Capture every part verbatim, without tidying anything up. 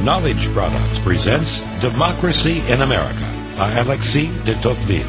Knowledge Products presents Democracy in America by Alexis de Tocqueville.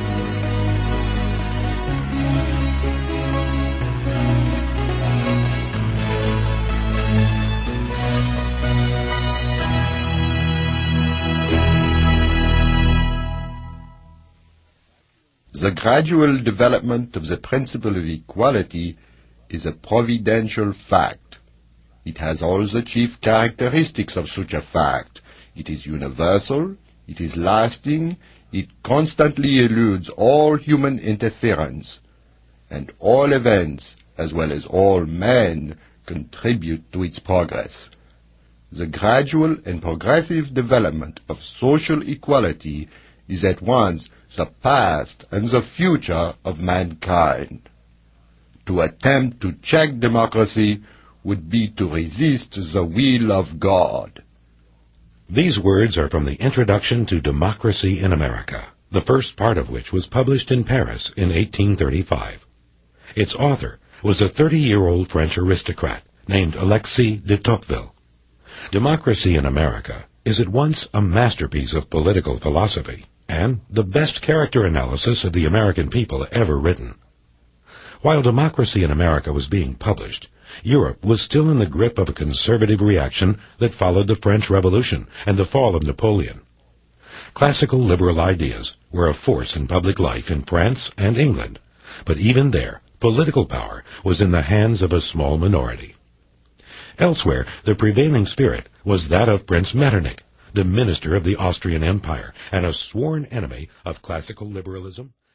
The gradual development of the principle of equality is a providential fact. It has all the chief characteristics of such a fact. It is universal, it is lasting, it constantly eludes all human interference, and all events, as well as all men, contribute to its progress. The gradual and progressive development of social equality is at once the past and the future of mankind. To attempt to check democracy would be to resist the will of God. These words are from the Introduction to Democracy in America, the first part of which was published in Paris in eighteen thirty-five. Its author was a thirty-year-old French aristocrat named Alexis de Tocqueville. Democracy in America is at once a masterpiece of political philosophy and the best character analysis of the American people ever written. While Democracy in America was being published, Europe was still in the grip of a conservative reaction that followed the French Revolution and the fall of Napoleon. Classical liberal ideas were a force in public life in France and England, but even there, political power was in the hands of a small minority. Elsewhere, the prevailing spirit was that of Prince Metternich, the minister of the Austrian Empire and a sworn enemy of classical liberalism